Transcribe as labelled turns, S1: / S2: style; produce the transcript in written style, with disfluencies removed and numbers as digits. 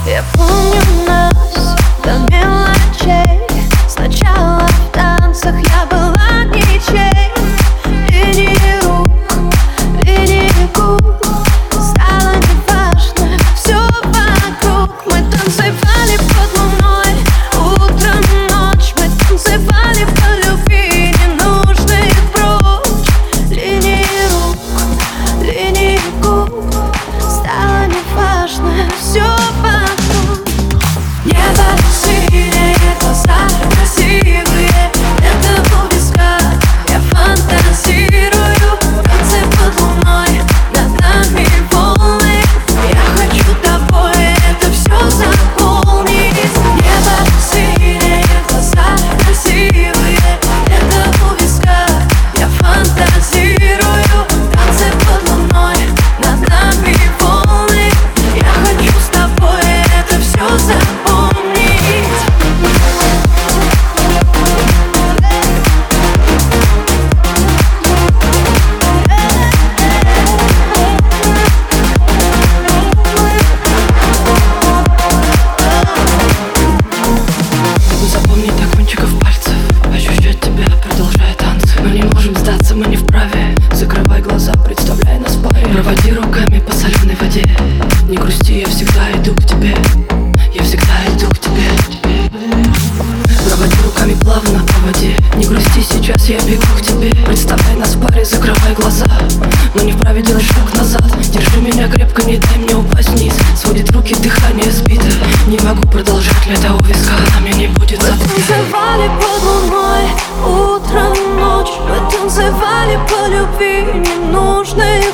S1: Я помню нас до мелочей. Сначала в танцах я была ничей. Линии рук, линии губ, стало неважно все вокруг. Мы танцевали под луной, утром, ночь. Мы танцевали по любви, ненужных прочь. Линии рук, линии губ, стало неважно все вокруг. Небо синее, глаза красивые, это у виска. Я фантазирую, танцы под луной, над нами волны. Я хочу тобой это все заполнить. Небо синее, глаза красивые, это у виска. Я фантазирую, танцы под луной, над нами волны. Я хочу с тобой это все заполнить.
S2: Запомнить до кончиков пальцев, ощущать тебя, продолжая танцы. Мы не можем сдаться, мы не вправе. Закрывай глаза, представляй нас в паре. Проводи руками по соленой воде. Не грусти, я всегда иду к тебе. Я всегда иду к тебе. Проводи руками плавно по воде. Не грусти, сейчас я бегу к тебе. Представляй нас в паре, закрывай глаза. Но не вправе делать шаг назад. Держи меня крепко, не дай мне упасть вниз. Сводит руки, дыхание сбито. Не могу продолжать, лето у виска, нами не будет забыто.
S1: Мы танцевали под луной, утром, ночь. Мы танцевали по любви, ненужных